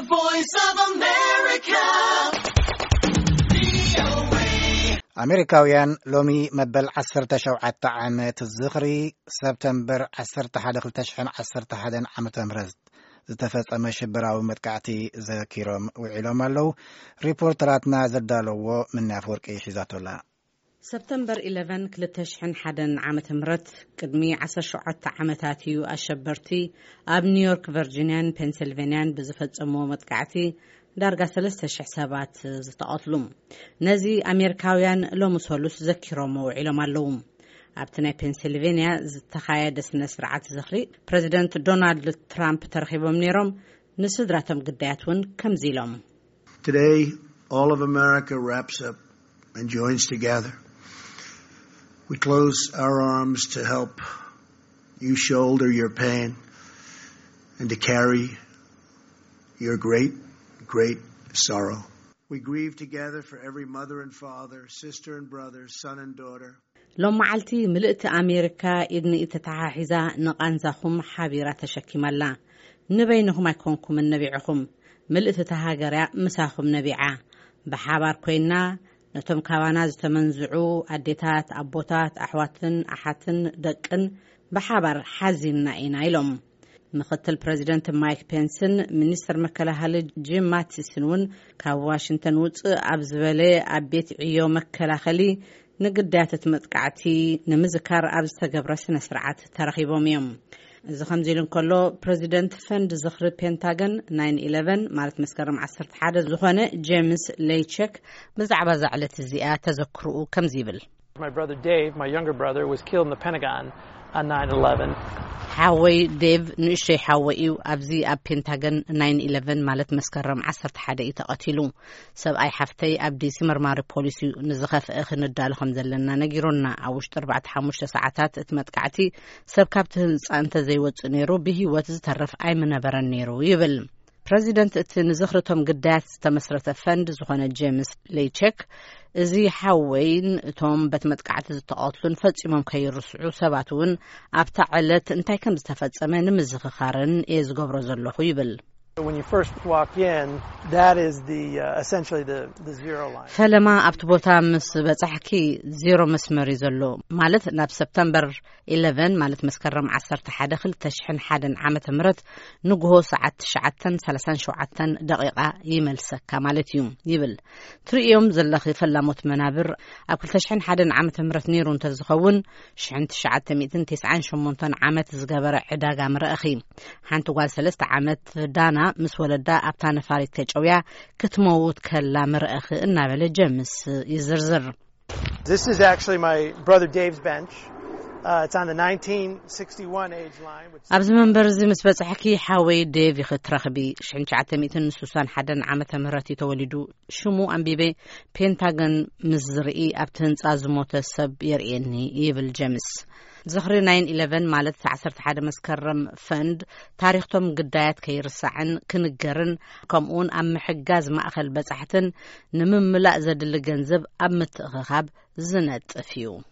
The Voice of America. ኣሜሪካውያን ሎሚ መበል 17 ዓመት ዝኽሪ ሰፕተምበር 11 2011 ዓመተ ምህረት ዝተፈጸመ ሽብራዊ መጥቃዕቲ ዘኪሮም ውዒሎም ኣለው። ሪፖርተራትና ዘዳለዎ ምናፍ ወርቂ ሒዛቶላ። ሰፕተምበር 11 2001 ዓመተ ምህረት ቅድሚ 17 ዓመታት እዩ ኣሸበርቲ ኣብ ኒውዮርክ ቨርጂኒያን ፔንሲልቬንያን ብዝፈጸመው መጥቃዕቲ ዳርጋ 3000 ሰባት ዝተቐትሉ። ነዚ ኣሜሪካውያን ሎሚ ሰሉስ ዘኪሮም ውዒሎም ኣለው። ኣብቲ ናይ ፔንሲልቬንያ ዝተኻየደ ስነ ስርዓት ዝኽሪ ፕሬዚደንት ዶናልድ ትራምፕ ተረኺቦም ነይሮም ንስድራቶም ግዳያት እውን ከምዚ ኢሎም Today all of America wraps up and joins together. We close our arms to help you shoulder your pain and to carry your great sorrow. We grieve together for every mother and father, sister and brother, son and daughter. ሎም መዓልቲ ምልእቲ ኣሜሪካ ኢድኒ እተተሓሒዛ ንቓንዛኹም ሓቢራ ተሸኪማላ። ንበይንኹም ኣይኮንኩም ነቢዕኹም ምልእቲ ተሃገርያ ምሳኹም ነቢዓ ብሓባር ኮይና ነቶም ካባና ዝተመንዝዑ ኣዴታት ኣቦታት ኣሕዋትን ኣሓትን ደቅን ብሓባር ሓዚና ኢና ኢሎም። ምክትል ፕሬዚደንት ማይክ ፔንስን ሚኒስትር መከላኸሊ ጂም ማቲስን እውን ካብ ዋሽንግተን ውፅእ ኣብ ዝበለ ኣብ ቤት ዕዮ መከላኸሊ ንግዳያት መጥቃዕቲ ንምዝካር ኣብ ዝተገብረ ስነ ስርዓት ተረኺቦም እዮም። እዚ ከምዚ ኢሉ እንከሎ ፕሬዚደንት ፈንድ ዝኽሪ ፔንታገን 9/11 ማለት መስከረም 11 ዝኾነ ጄምስ ሌይቸክ ብዛዕባ ዛዕለት እዚኣ ተዘክርኡ ከምዚ ይብል My brother Dave, my younger brother, was killed in the Pentagon on 9/11. ሓወይ ዴቭ ንእሽተይ ሓወዩ ኣብዚ ኣብ ፔንታገን 9/11 ማለት መስከረም 11 ተቐቲሉ። ሰብኣይ ሓፍተይ ኣብ ዲሲ መርማሪ ፖሊስ ንዝኸፍአ ክንዳሉ ከም ዘለና ነጊሮና ኣብ ውሽጢ 45 ሰዓታት እቲ መጥቃዕቲ ሰብ ካብቲ ህንጻ እንተዘይወፅእ ነይሩ ብሂወት ዝተረፍ ኣይምነበረን ነይሩ ይብል። ፕሬዚደንት እቲ ንዝኽርቶም ግዳያት ዝተመስረተ ፈንድ ዝኾነ ጄምስ ሌይቸክ እዚ ሓወይን እቶም በት መጥቃዕቲ ዝተቐትሉን ፈጺሞም ከይርስዑ ሰባት እውን ኣብታ ዕለት እንታይ ከም ዝተፈጸመ ንምዝኽኻርን እየ ዝገብሮ ዘለኹ ይብል። When you first walk in, that is essentially the zero line. ፈለማ ኣብቲ ቦታ ምስ በጻሕኪ ዜሮ መስመር ዘሎ ማለት ናብ ሰፕተምበር 11 ማለት መስከረም 11 2001 ዓመተ ምህረት ንግሆ ሰዓት 9:37 ደቂቃ ይመልሰካ ማለት እዩ ይብል። ትርእዮም ዘለኺ ፈላሞት መናብር ኣብ 2001 ዓመተ ምህረት ነይሩ እንተዝኸውን 1998 ዓመት ዝገበረ ዕዳጋ ምረእኺ ሓንቲ ጓል 3 ዓመት ዳና ምስ ወለዳ ኣብታ ነፋሪት ከጨውያ ክትመውት ከላ ምረእኺ እናበለ ጀምስ ይዝርዝር። This is actually my brother Dave's bench. It's on the 1961 age line. ኣብዚ መንበር እዚ ምስ በጻሕኪ ሓወይ ዴቭ ይኽትረኽቢ 1961 ዓመተ ምህረት ተወሊዱ ሽሙ ኣንቢቤ ፔንታገን ምስ ዝርኢ ኣብቲ ህንጻ ዝሞተ ሰብ የርእየኒ ይብል ጀምስ። ዝኽሪ 9/11 ማለት 11 መስከረም ፈንድ ታሪኽቶም ግዳያት ከይርሳዕን ክንገርን ከምኡውን ኣብ ምሕጋዝ ማእኸል በጻሕትን ንምምላእ ዘድሊ ገንዘብ ኣብ ምትእኽኻብ ዝነጥፍ እዩ።